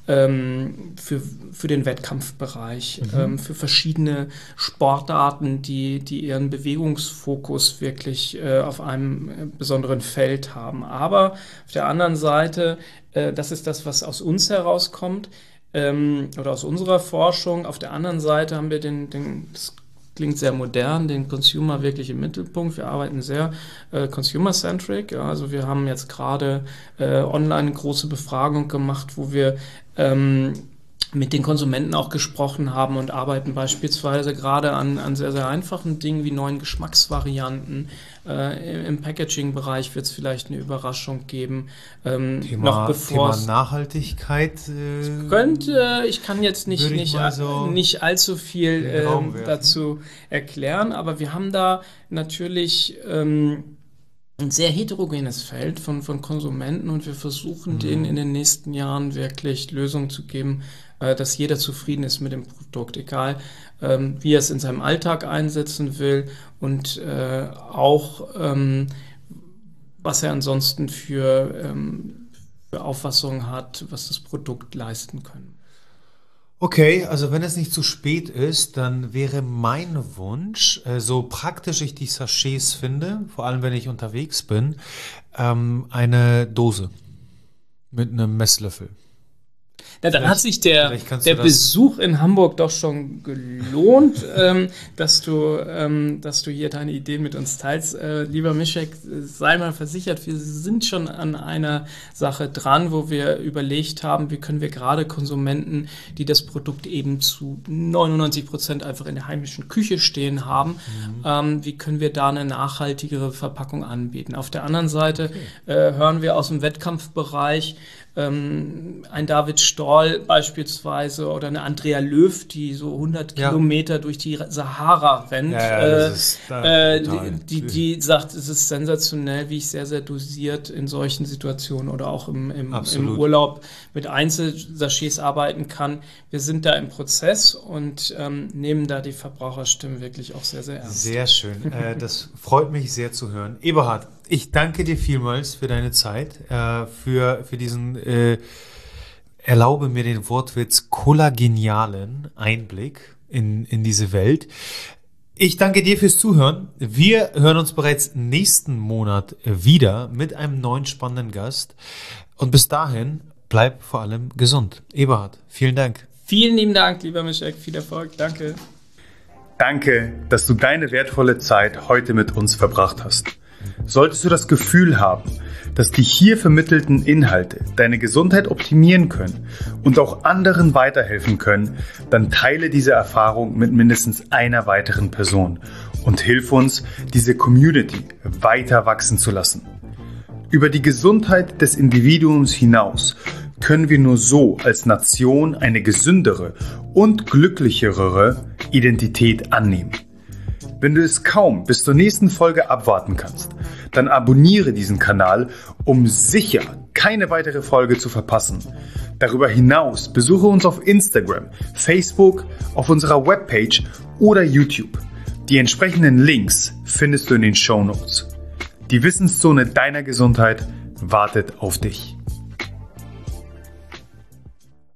Ähm, für, für den Wettkampfbereich, mhm. ähm, für verschiedene Sportarten, die, die ihren Bewegungsfokus wirklich äh, auf einem äh, besonderen Feld haben. Aber auf der anderen Seite, äh, das ist das, was aus uns herauskommt ähm, oder aus unserer Forschung. Auf der anderen Seite haben wir den, den, das klingt sehr modern, den Consumer wirklich im Mittelpunkt. Wir arbeiten sehr äh, consumer-centric. Ja, also wir haben jetzt gerade äh, online eine große Befragung gemacht, wo wir ähm, mit den Konsumenten auch gesprochen haben und arbeiten beispielsweise gerade an, an sehr, sehr einfachen Dingen wie neuen Geschmacksvarianten. Äh, Im Packaging-Bereich wird es vielleicht eine Überraschung geben. Ähm, Thema, noch bevor Thema Nachhaltigkeit. Äh, könnte, ich kann jetzt nicht, nicht, so nicht allzu viel äh, dazu erklären, aber wir haben da natürlich ähm, ein sehr heterogenes Feld von, von Konsumenten und wir versuchen, mhm. denen in den nächsten Jahren wirklich Lösungen zu geben, äh, dass jeder zufrieden ist mit dem Produkt, egal ähm, wie er es in seinem Alltag einsetzen will und äh, auch ähm, was er ansonsten für, ähm, für Auffassungen hat, was das Produkt leisten kann. Okay, also wenn es nicht zu spät ist, dann wäre mein Wunsch, äh, so praktisch ich die Sachets finde, vor allem wenn ich unterwegs bin, ähm, eine Dose mit einem Messlöffel. Ja, dann hat sich der, der Besuch in Hamburg doch schon gelohnt, ähm, dass, du, ähm, dass du hier deine Ideen mit uns teilst. Äh, lieber Mischek, sei mal versichert, wir sind schon an einer Sache dran, wo wir überlegt haben, wie können wir gerade Konsumenten, die das Produkt eben zu neunundneunzig Prozent einfach in der heimischen Küche stehen haben, mhm. ähm, wie können wir da eine nachhaltigere Verpackung anbieten. Auf der anderen Seite okay. äh, hören wir aus dem Wettkampfbereich, Ähm, ein David Storl beispielsweise oder eine Andrea Löw, die so hundert ja. Kilometer durch die Sahara rennt, ja, ja, äh, ist, äh, die, die, die sagt, es ist sensationell, wie ich sehr, sehr dosiert in solchen Situationen oder auch im, im, im Urlaub mit Einzelsachets arbeiten kann. Wir sind da im Prozess und ähm, nehmen da die Verbraucherstimmen wirklich auch sehr, sehr ernst. Sehr schön. äh, das freut mich sehr zu hören. Eberhard, ich danke dir vielmals für deine Zeit, äh, für, für diesen, äh, erlaube mir den Wortwitz, kollagenialen Einblick in, in diese Welt. Ich danke dir fürs Zuhören. Wir hören uns bereits nächsten Monat wieder mit einem neuen spannenden Gast. Und bis dahin, bleib vor allem gesund. Eberhard, vielen Dank. Vielen lieben Dank, lieber Mischek. Viel Erfolg. Danke. Danke, dass du deine wertvolle Zeit heute mit uns verbracht hast. Solltest du das Gefühl haben, dass die hier vermittelten Inhalte deine Gesundheit optimieren können und auch anderen weiterhelfen können, dann teile diese Erfahrung mit mindestens einer weiteren Person und hilf uns, diese Community weiter wachsen zu lassen. Über die Gesundheit des Individuums hinaus können wir nur so als Nation eine gesündere und glücklichere Identität annehmen. Wenn du es kaum bis zur nächsten Folge abwarten kannst, dann abonniere diesen Kanal, um sicher keine weitere Folge zu verpassen. Darüber hinaus besuche uns auf Instagram, Facebook, auf unserer Webpage oder YouTube. Die entsprechenden Links findest du in den Shownotes. Die Wissenszone deiner Gesundheit wartet auf dich.